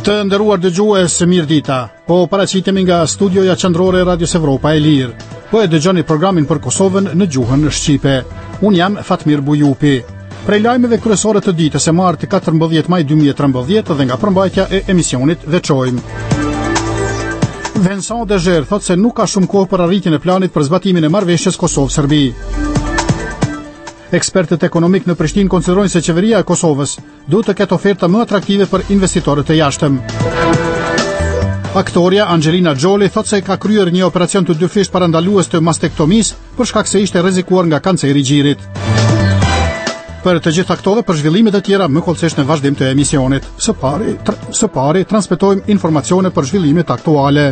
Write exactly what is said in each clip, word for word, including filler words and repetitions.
Të nderuar dëgjues, mirë dita. Po paraqitemi nga studioja qendrore e Radios Evropa e Lirë. Po e dëgjoni programin për Kosovën në gjuhën shqipe. Un jam Fatmir Bujupi. Prej lajmeve kryesore të ditës së martë katërmbëdhjetë maj dy mijë e trembëdhjetë dhe nga përmbajtja e emisionit veçojmë. Vincent Dejer thotë se nuk ka shumë kohë për arritjen e planit për zbatimin e marrëveshjes Kosovë-Serbi. Ekspertët ekonomik në Prishtinë konsiderojnë se qeveria e Kosovës duhet të ketë oferta më atraktive për investitorët e jashtëm. Aktoria Angelina Jolie thotë se ka kryer një operacion të dyfisht parandalues të mastektomisë për shkak se ishte rrezikuar nga kanceri i gjirit. Për të gjitha këto dhe për zhvillimet e tjera më kollësisht në vazhdim të emisionit. Së pari, tr së pari transmetojmë informacione për zhvillimet aktuale.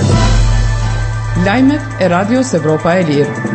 Lajmet e Radios Evropa e Lirë.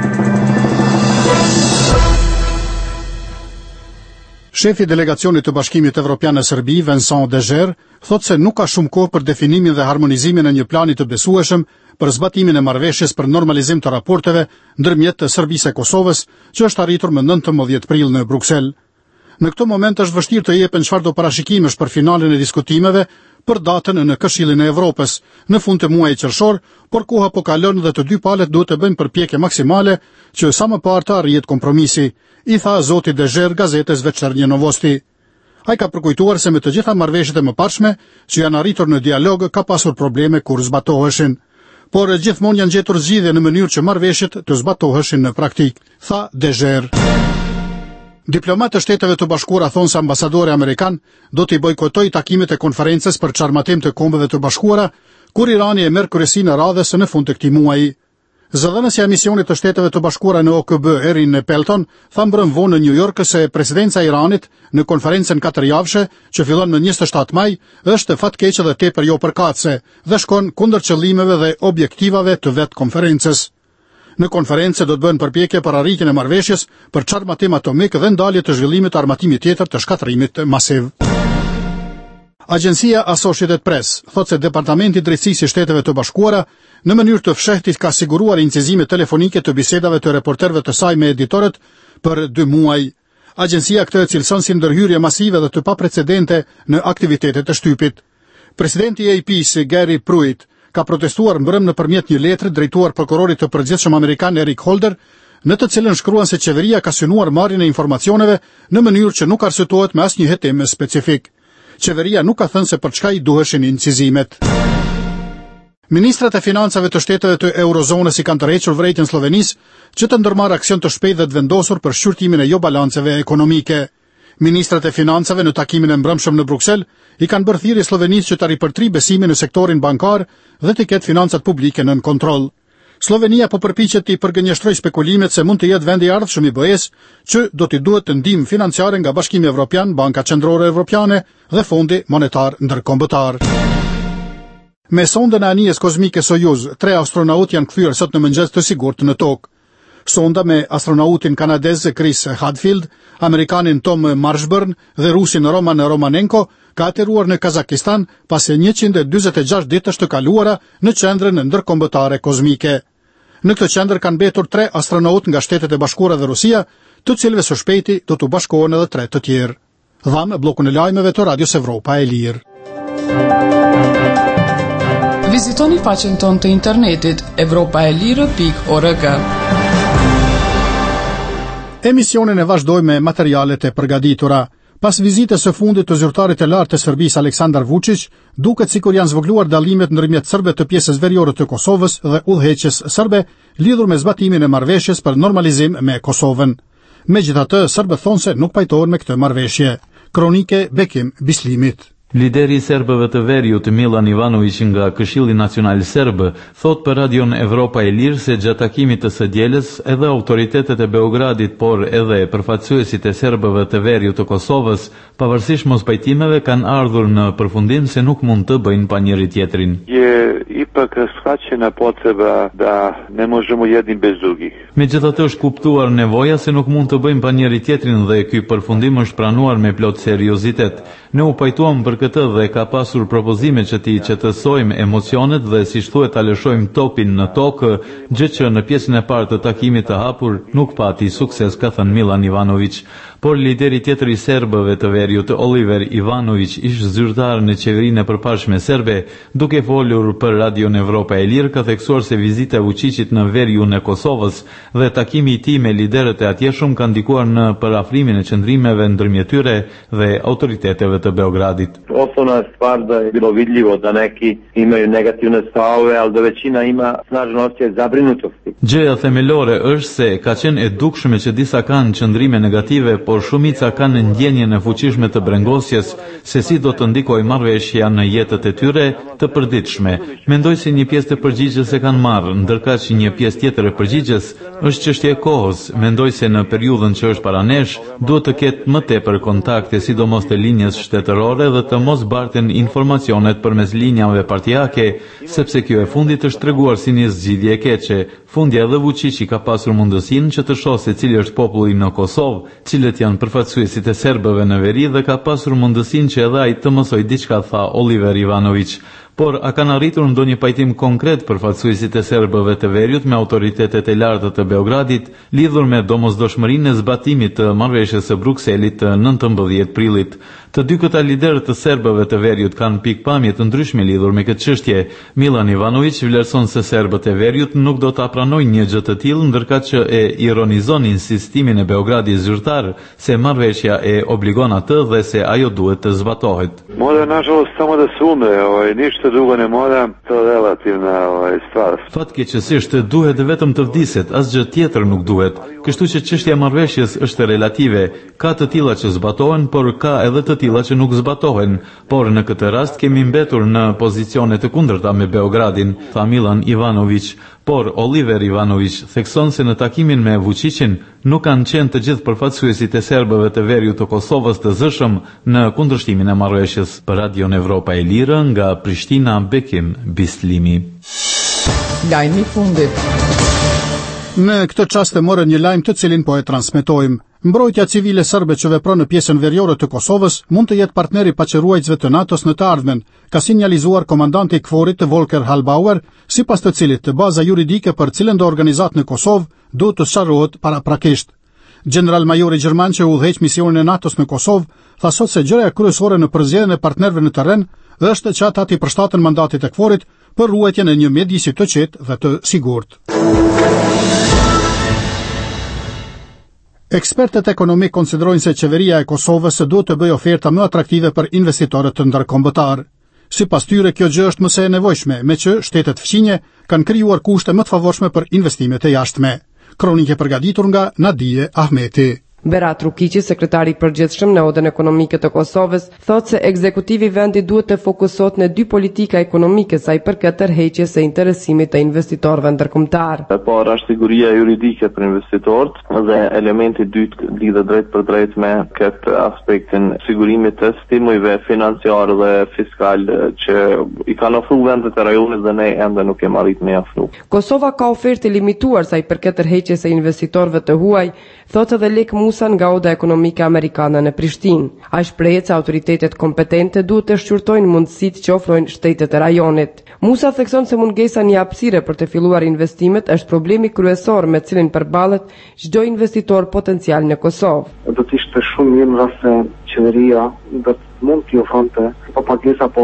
Shefi i delegacionit të Bashkimit Evropian në Serbi, Vincent Dejer, thotë se nuk ka shumë kohë për definimin dhe harmonizimin e një plani të besueshëm për zbatimin e marrëveshjes për normalizim të raporteve ndërmjet të Serbisë e Kosovës, që është arritur më nëntëmbëdhjetë prill në Bruksel. Në këtë moment është vështirë të jepen çfarëdo parashikimesh për finalin e diskutimeve për datën në Këshillin e Evropës në fund të muajit qershor, por koha po kalon dhe të dy palët duhet të bëjnë përpjekje maksimale që sa më parë të arrihet kompromisi, i tha zoti Dejer gazetës Večernje Novosti. Ai ka përkujtuar se me të gjitha marrëveshjet e mëparshme që janë arritur në dialog ka pasur probleme kur zbatoheshin, por gjithmonë janë gjetur zgjidhje në mënyrë që marrëveshjet të zbatoheshin në praktikë, tha Dejer. Diplomatë të Shteteve të Bashkuara thonë se ambasadori amerikan do t'i bojkotoj takimet e konferencës për çarmatim të Kombeve të Bashkuara, kur Irani e merr kryesinë e radhës në fund të këtij muaji. Zëdhënësja e misionit të Shteteve të Bashkuara në O K B, Erin Pelton, tha mbrëm vonë në New York se presidenca e Iranit në konferencën katërjavshme që fillon në njëzet e shtatë maj është fatkeqe dhe tepër jo përkatëse dhe shkon kundër qëllimeve dhe objektivave të vetë konferencës. Në konferencë do të bëhen përpjekje për arritjen e marrëveshjes për çarmatim atomik dhe ndalje të zhvillimit të armatimit tjetër të shkatërimit masiv. Agjencia Associated Press thotë se Departamenti i Drejtësisë i Shteteve të Bashkuara në mënyrë të fshehtit ka siguruar incizime telefonike të bisedave të reporterëve të saj me editorët për dy muaj. Agjencia këtë e cilëson si ndërhyrje masive dhe të paprecedente në aktivitetet të shtypit. Presidenti i A P-s Gary Pruitt ka protestuar mbrëm nëpërmjet një letre drejtuar prokurorit të përgjithshëm amerikan Eric Holder, në të cilën shkruan se qeveria ka synuar marrjen e informacioneve në mënyrë që nuk arsyetohet me asnjë hetim specifik. Qeveria nuk ka thënë se për çka i duheshin incizimet. Ministrat e financave të shteteve të Eurozonës i kanë tërhequr vërejtjen Slovenisë që të ndërmarrë aksion të shpejtë dhe të vendosur për shqyrtimin e jo balanceve ekonomike. Ministrat e financave në takimin e mbrëmshëm në Bruksel i kanë bërë thirrje Slovenisë që të ripërtri besimin në sektorin bankar dhe të ketë financat publike nën kontroll. Slovenia po përpiqet të i përgënjeshtrojë spekulimet se mund të jetë vendi i ardhshëm i B E-s që do t'i duhet të ndihmë financiare nga Bashkimi Evropian, Banka Qendrore Evropiane dhe Fondi Monetar Ndërkombëtar. Me sondën e anijes kozmike Soyuz, tre astronautë janë kthyer sot në mëngjes të sigurt në tokë. Sonda me astronautin kanadez Chris Hadfield, amerikanin Tom Marshburn dhe rusin Roman Romanenko ka ateruar në Kazakistan pas njëqind e dyzet e gjashtë ditësh të kaluara në qendrën ndërkombëtare kozmike. Në këtë qendër kanë mbetur tre astronautë nga Shtetet e Bashkuara dhe Rusia, të cilëve së shpejti do të bashkohen edhe tre të tjerë. Dhamë bllokun e lajmeve të Radios Evropa e Lirë. Vizitoni faqen tonë të internetit evropaelire pikë org. Emisionin e vazhdoj me materialet e përgatitura. Pas vizitës së fundit të zyrtarit të lartë të Serbisë Aleksandar Vučić, duket sikur janë zvogluar dallimet ndërmjet serbe të pjesës veriore të Kosovës dhe udhëheqjes serbe lidhur me zbatimin e marrëveshjes për normalizim me Kosovën. Megjithatë, serbët thonë se nuk pajtohen me këtë marrëveshje. Kronike Bekim Bislimit. Lideri i serbëve të Veriut Milan Ivanović nga Këshilli Nacional Serb thot për Radion Evropa e Lirë se gjatë takimit të së dielës edhe autoritetet e Beogradit, por edhe përfaqësuesit e serbëve të Veriut të Kosovës, pavarësisht mospajtimeve, kanë ardhur në përfundim se nuk mund të bëjnë pa njëri tjetrin. Je ipak shkaćena potreba da ne možemo jedni bez drugih. Megjithatë është kuptuar nevoja se nuk mund të bëjmë pa njëri tjetrin dhe ky përfundim është pranuar me plot seriozitet. Ne u pajtuam për këtë dhe ka pasur propozime që ti qetësojmë emocionet dhe si thuhet ta lëshojmë topin në tokë, gjë që në pjesën e parë të takimit të hapur nuk pati sukses, ka thënë Milan Ivanović. por lideri tjetër i serbëve të veriut, Oliver Ivanović, ish zyrtar në qeverinë e përparshme serbe, duke folur për Radion Evropa e Lirë, ka theksuar se vizita e Vučićit në veriun e Kosovës dhe takimi i tij me liderët e atjeshëm kanë ndikuar në parafrimin e qëndrimeve ndërmjet tyre dhe autoriteteve të Beogradit. Osnovna stvar da je bilo vidljivo da neki imaju negativne stavove, ali da većina ima snažan osjećaj zabrinutosti. Gjëja themelore është se ka qenë e dukshme që disa kanë qëndrime negative, por shumica kanë ndjenjen e fuqishme të brengosjes se si do të ndikojë marrëveshja në jetët e tyre të përditshme. Mendoj se një pjesë të përgjigjes e kanë marrë, ndërkaq që një pjesë tjetër e përgjigjes është çështje e kohës. Mendoj se në periudhën që është para nesh, duhet të ketë më tepër kontakte, sidomos të linjës shtetërore dhe të mos barten informacionet përmes linjave partijake, sepse kjo e fundit është treguar si një zgjidhje e keqe. Fundja edhe Vučići ka pasur mundësinë që të shohë se cili është populli në Kosovë, cilët janë përfaqësuesit e serbëve në veri dhe ka pasur mundësinë që edhe ai të mësoj diçka, tha Oliver Ivanović. Por a kanë arritur ndonjë pajtim konkret përfaqësuesit e serbëve të veriut me autoritetet e larta të Beogradit lidhur me domosdoshmërinë e zbatimit të marrëveshjes së Brukselit të nëntëmbëdhjetë prillit? Të dy këta liderët të serbëve të veriut kanë pikpamje të ndryshme lidhur me këtë çështje. Milan Ivanović vlerëson se serbët e veriut nuk do ta pranojnë një gjë të tillë, ndërkaq që e ironizon insistimin e Beogradit zyrtar se marrëveshja e obligon atë dhe se ajo duhet të zbatohet. Mora nažalost samo da se umre, ovaj, ništa drugo ne mora, to je relativna ovaj, stvar. Fatkeqësisht duhet vetëm të vdiset, asgjë tjetër nuk duhet. Kështu që çështja e marrëveshjes është relative. Ka të tilla që zbatohen, por ka edhe të tilla që nuk zbatohen. Por në këtë rast kemi mbetur në pozicione të kundërta me Beogradin, tha Milan Ivanović. Por Oliver Ivanović thekson se në takimin me Vučićin nuk kanë qenë të gjithë përfaqësuesit e serbëve të veriut të Kosovës të zëshëm në kundërshtimin e marrëveshjes. Për Radion Evropa e Lirë, nga Prishtina, Bekim Bislimi. Lajmi i fundit. Në këtë çast e morën një lajm të cilin po e transmetojmë. Mbrojtja civile serbe që vepron në pjesën veriore të Kosovës mund të jetë partneri paçëruajtësve të NATO-s në të ardhmen, ka sinjalizuar komandanti i KFOR-it Volker Hallbauer, sipas të cilit baza juridike për cilën do organizat në Kosovë duhet të sqarohet paraprakisht. General-majori gjerman që udhëheq misionin e NATO-s në Kosovë tha sot se gjëja kryesore në përzgjedhjen e partnerëve në terren është që ata të përshtaten mandatit të KFOR-it për ruajtjen e një mjedisi të qetë dhe të sigurt. Ekspertët ekonomik konsiderojnë se qeveria e Kosovës duhet të bëjë oferta më atraktive për investitorët të ndërkombëtar. Sipas tyre, kjo gjë është më së e nevojshme, me që shtetet fqinje kanë krijuar kushte më të favorshme për investimet e jashtme. Kronikë e përgatitur nga Nadije Ahmeti. Berat Rukiqi, sekretari i përgjithshëm në Odën Ekonomike të Kosovës, thotë se ekzekutivi i vendit duhet të fokusohet në dy politika ekonomike sa i përket tërheqjes së interesimit të investitorëve ndërkombëtar. E para është siguria juridike për investitorët dhe elementi i dytë lidhet drejt për drejt me këtë aspektin sigurimit të stimujve financiar dhe fiskal që i kanë ofruar vendet e rajonit dhe ne ende nuk kemi arritur me ofru. Kosova ka ofertë limituar sa i përket tërheqjes së investitorëve të huaj, thotë edhe Lek Musa nga Oda Ekonomike Amerikane në Prishtinë. Ai shprehet se autoritetet kompetente duhet të shqyrtojnë mundësitë që ofrojnë shtetet e rajonit. Musa thekson se mungesa një hapësire për të filluar investimet është problemi kryesor me cilin përballet çdo investitor potencial në Kosovë. Do të ishte shumë mirë nëse qeveria do të mund t'i ofronte po pagesa po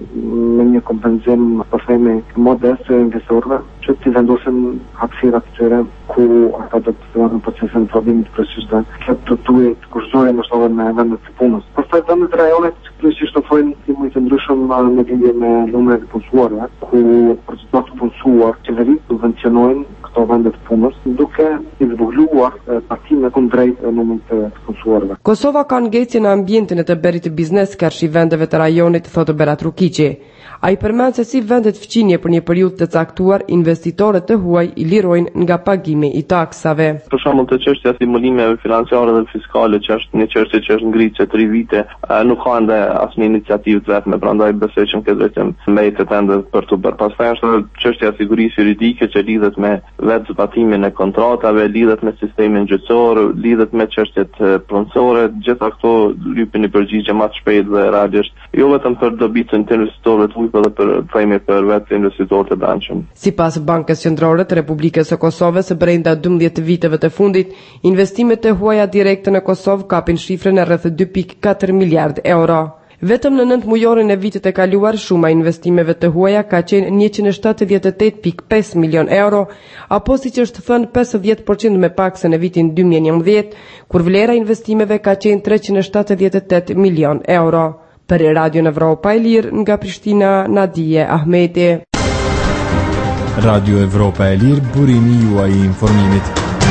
me një kompenzim po themi modest të investorëve që t'i vendosin hapësira të tyre ku ata do të fillojnë procesin e prodhimit kryesisht dhe kjo do të duhet kushtohen në shtollën me vendet e punës. Pastaj vendet e rajonit kryesisht ofrojnë ndihmë të ndryshëm në lidhje me numrin e punësuarve, ku për çdo të punësuar qeveria subvencionojnë këto vende të punës, duke i zbuluar partimet kundrejt numrit të punësuarve. Kosova ka ngecje në ambientin e të bërit të biznes kërshi vendeve të rajonit, thotë Berat Rukiqi. A i përmend se si vendet fqinje për një periudhë të caktuar, investitorët të huaj i lirojnë nga pagimi i taksave. Për shembull, të çështja e stimulimeve financiare dhe fiskale, që është një çështje që është ngritur tri vite, nuk ka ende asnjë iniciativë të vetme, prandaj besoj që këtë vetëm mbetet ende për të bërë. Pastaj është çështja e sigurisë juridike që lidhet me vetë zbatimin e kontratave, lidhet me sistemin gjyqësor, lidhet me çështjet pronësore, gjitha këto lypin i përgjigje më të shpejt dhe realisht, jo vetëm për dobitën e investitorëve të huaj, po edhe për themi për vetë investitorët e brendshëm. Sipas Bankës Qendrore të Republikës së Kosovës, brenda dymbëdhjetë viteve të fundit, investimet e huaja direkte në Kosovë kapin shifrën e rreth dy pikë katër miliardë euro. Vetëm në nëntë mujorin e vitit e kaluar, shuma investimeve të huaja ka qenë njëqind e shtatëdhjetë e tetë pikë pesë milion euro, apo siç është thënë pesëdhjetë përqind me pak se në vitin dy mijë e njëmbëdhjetë, kur vlera investimeve ka qenë treqind e shtatëdhjetë e tetë milion euro. Për Radion Evropa e Lirë, nga Prishtina, Nadije Ahmeti. Radio Evropa e Lirë, burimi juaj i informimit.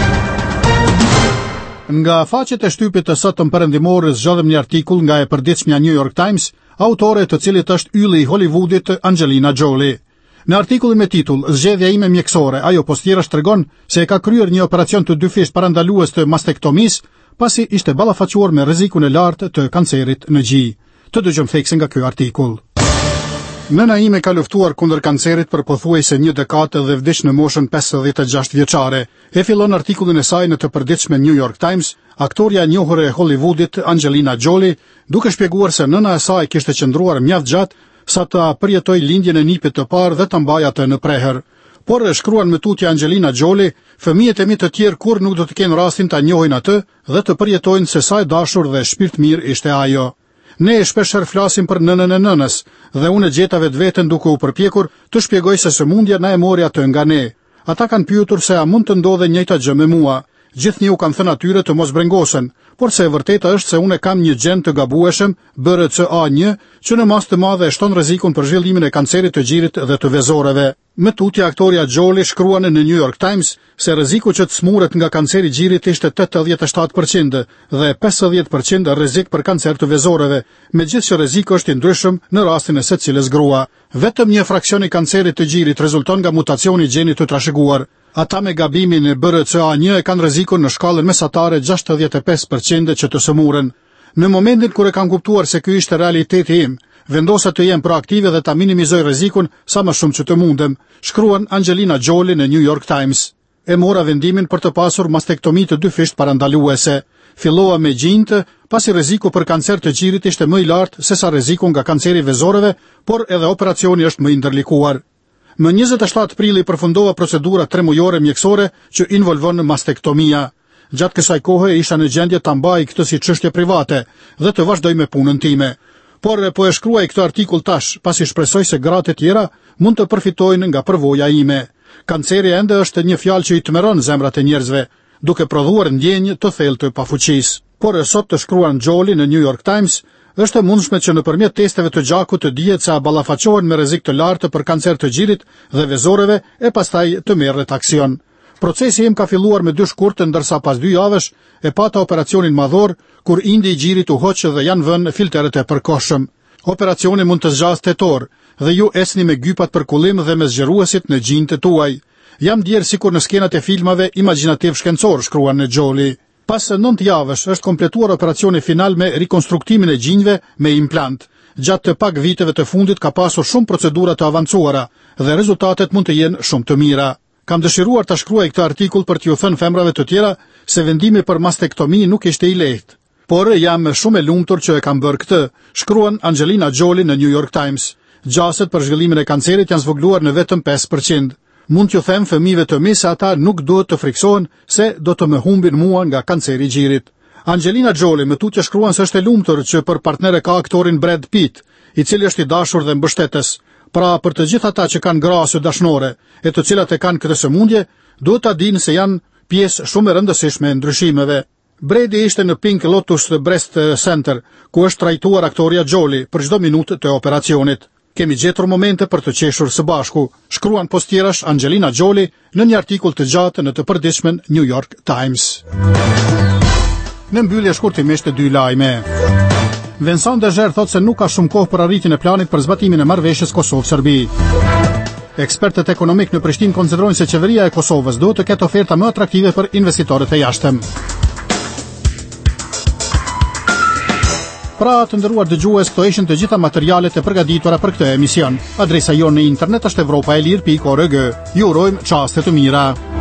Nga faqet e shtypit të sotëm perëndimor zgjodhem një artikull nga e përditshmja New York Times, autore të cilit është ylli i Hollywoodit Angelina Jolie. Në artikullin me titull Zgjedhja ime mjekësore, ajo postirash tregon se e ka kryer një operacion të dyfisht parandalues të mastektomis, pasi ishte ballafaquar me rrezikun e lartë të kancerit në gjij. Të dëgjojmë thekse nga ky artikull. Nëna ime ka luftuar kundër kancerit për pothuajse një dekadë dhe vdiq në moshën pesëdhjetë e gjashtë vjeçare. E fillon artikullin e saj në të përditshme New York Times, aktoria e njohur e Hollywoodit Angelina Jolie, duke shpjeguar se nëna e saj kishte qëndruar mjaft gjatë sa ta përjetoj lindjen e nipit të parë dhe ta mbajë atë në preher. Por e shkruan me tutje Angelina Jolie, fëmijët e mi të tjerë kur nuk do të kenë rastin ta njohin atë dhe të përjetojnë se sa e dashur dhe shpirt mirë ishte ajo. Ne e shpeshherë flasim për nënën e nënës, dhe unë gjeta vetveten duke u përpjekur të shpjegoj se sëmundja na e mori atë nga ne. Ata kanë pyetur se a mund të ndodhe njëjta gjë me mua. Gjithnjë u kanë thënë atyre të mos brengosen, por se e vërteta është se unë kam një gjen të gabueshëm, B R C A një, që në mas të madhe e shton rrezikun për zhvillimin e kancerit të gjirit dhe të vezoreve. Me tutje aktoria Jolie shkruan në New York Times se rreziku që të smuret nga kanceri i gjirit ishte tetëdhjetë e shtatë përqind dhe pesëdhjetë përqind rrezik për kancer të vezoreve, megjithëse që rreziku është i ndryshëm në rastin e secilës grua. Vetëm një fraksion i kancerit të gjirit rezulton nga mutacioni i gjenit të trashëguar. Ata me gabimin e B R C A një e kanë rrezikun në shkallën mesatare gjashtëdhjetë e pesë përqind që të sëmuren. Në momentin kur e kam kuptuar se ky ishte realiteti im, vendosa të jem proaktive dhe ta minimizoj rrezikun sa më shumë që të mundem, shkruan Angelina Jolie në New York Times. E mora vendimin për të pasur mastektomi të dyfisht parandaluese. Fillova me gjinjtë, pasi rreziku për kancer të gjirit ishte më i lartë se sa rreziku nga kanceri i vezoreve, por edhe operacioni është më i ndërlikuar. Më njëzet e shtatë prilli përfundova procedura tremujore mjekësore që involvon mastektomia. Gjatë kësaj kohe isha në gjendje ta mbaj këtë si çështje private dhe të vazhdoj me punën time. Por po e shkruaj këtë artikull tash, pasi shpresoj se gratë e tjera mund të përfitojnë nga përvoja ime. Kanceri ende është një fjalë që i tmerron zemrat e njerëzve, duke prodhuar ndjenjë të thellë të pafuqisë. Por e sot të shkruan Jolie në New York Times, është e mundshme që nëpërmjet testeve të gjakut të dihet se a ballafaqohen me rrezik të lartë për kancer të gjirit dhe vezoreve e pastaj të merret aksion. Procesi im ka filluar me dy shkurtë, ndërsa pas dy javësh e pata operacionin madhor, kur indi i gjirit u hoq dhe janë vënë filteret e përkohshëm. Operacioni mund të zgjasë tetor dhe ju esni me gypat për kullim dhe me zgjeruesit në gjinjtë tuaj. Jam djerë sikur në skenat e filmave imaginativ shkencor, shkruan në Jolie. Pas nëntë javësh është kompletuar operacioni final me rikonstruktimin e gjinjve me implant. Gjatë të pak viteve të fundit ka pasur shumë procedura të avancuara dhe rezultatet mund të jenë shumë të mira. Kam dëshiruar ta shkruaj këtë artikull për t'ju thënë femrave të tjera se vendimi për mastektomi nuk ishte i lehtë. Por jam shumë e lumtur që e kam bërë këtë, shkruan Angelina Jolie në New York Times. Gjaset për zhvillimin e kancerit janë zvogluar në vetëm pesë përqind. Mund t'ju them fëmijëve të mi se ata nuk duhet të friksohen se do të më humbin mua nga kanceri i gjirit. Angelina Jolie më tutje shkruan se është e lumtur që për partnere ka aktorin Brad Pitt, i cili është i dashur dhe mbështetës. Pra për të gjithë ata që kanë grasë dashnore e të cilat e kanë këtë sëmundje, duhet ta dinë se janë pjesë shumë e rëndësishme e ndryshimeve. Brady ishte në Pink Lotus Breast Center, ku është trajtuar aktoria Jolie për çdo minutë të operacionit. Kemi gjetur momente për të qeshur së bashku, shkruan postjerash Angelina Jolie në një artikull të gjatë në të përditshmen New York Times. Në mbyllje shkurtimisht dy lajme. Vincent Deger thot se nuk ka shumë kohë për arritjen e planit për zbatimin e marrëveshjes Kosovë-Serbi. Ekspertët ekonomik në Prishtinë konsiderojnë se qeveria e Kosovës duhet të ketë oferta më atraktive për investitorët e jashtëm. Pra të nderuar dëgjues, këto ishin të gjitha materialet e përgatitura për këtë emision. Adresa jonë në internet është evropaelir pikë org. Ju urojmë çaste të mira.